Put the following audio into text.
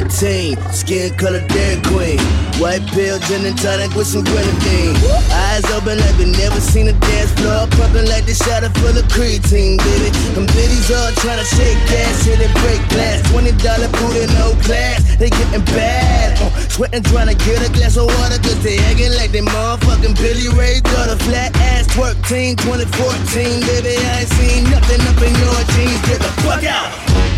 14, skin color Dairy Queen. White pill, gin and tonic with some grenadine. Eyes open like we never seen a dance floor. Pumping like the shot full of creatine, baby. Them biddies all tryna shake ass, hit and break glass. $20 booty, no class, they getting bad. Sweating tryna get a glass of water, cause they acting like they motherfucking Billy Ray daughter. Flat ass twerk team, 2014, baby. I ain't seen nothing up in your jeans. Get the fuck out.